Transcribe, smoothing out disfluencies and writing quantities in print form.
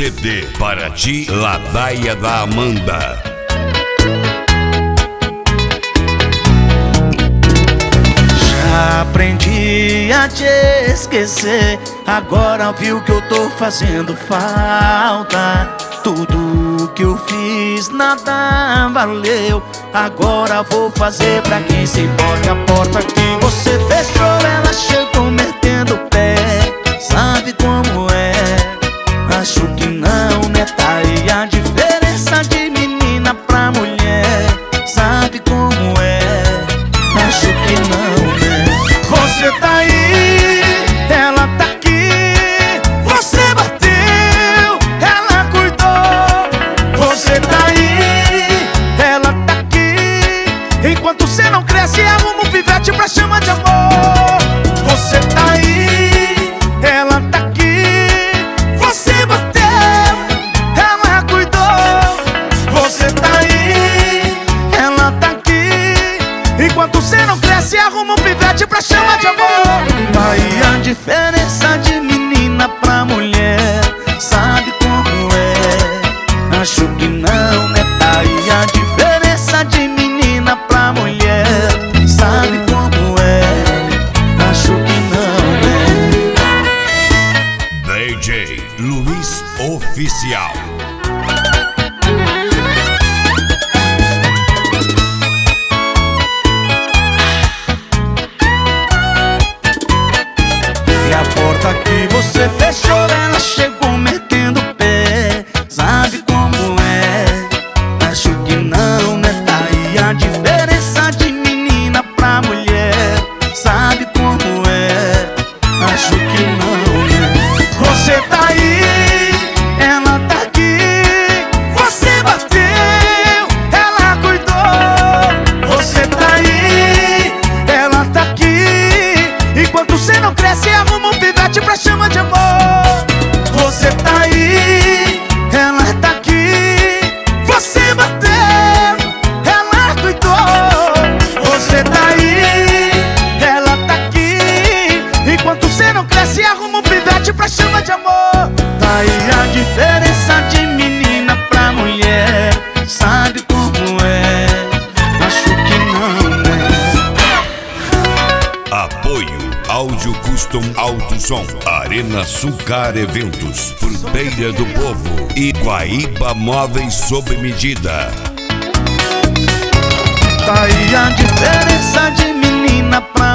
CD para ti, Ladaia da Amanda. Já aprendi a te esquecer, agora viu que eu tô fazendo falta. Tudo que eu fiz nada valeu, agora vou fazer pra quem se importa. A porta que você fechou, ela chegou metendo o pé. Sabe como é? Acho que não, né? Tá aí a diferença de menina pra mulher. Sabe como é? Acho que não, né? Você tá aí, ela tá aqui. Você bateu, ela cuidou. Você tá aí, ela tá aqui. Enquanto você não cresce, arruma um pivete pra chama de amor. Você tá aí, ela tá aqui. Você bateu, ela cuidou. Você tá aí, ela tá aqui. Enquanto você não cresce, arruma um pivete pra chama de amor. Tá aí a diferença de menina pra mulher. Sabe como é? Acho que não, né? Tá aí a diferença de menina pra mulher. Sabe como é? Acho que não, né? DJ Luiz Oficial. E a porta que você fechou, ela chegou metendo o pé. Sabe como é? Acho que não, né? Tá aí a diferença de menina pra mulher. Sabe como é? Acho que não, né? Você tá aí, ela tá aqui. Você bateu, ela cuidou. Você tá aí, ela tá aqui. Enquanto você não cresce, arruma um pivete pra chama de amor. Você tá aí, ela tá aqui. Você bateu, ela cuidou. Você tá aí, ela tá aqui. Enquanto você não cresce, arruma um pivete pra chama de amor. Tá aí a diferença de menina pra mulher. Sabe como é? Acho que não, né? Apoio Áudio Custom Alto Som, Arena Sucar Eventos, Fruteira do Povo e Guaíba Móveis sob medida. Tá aí a diferença de menina pra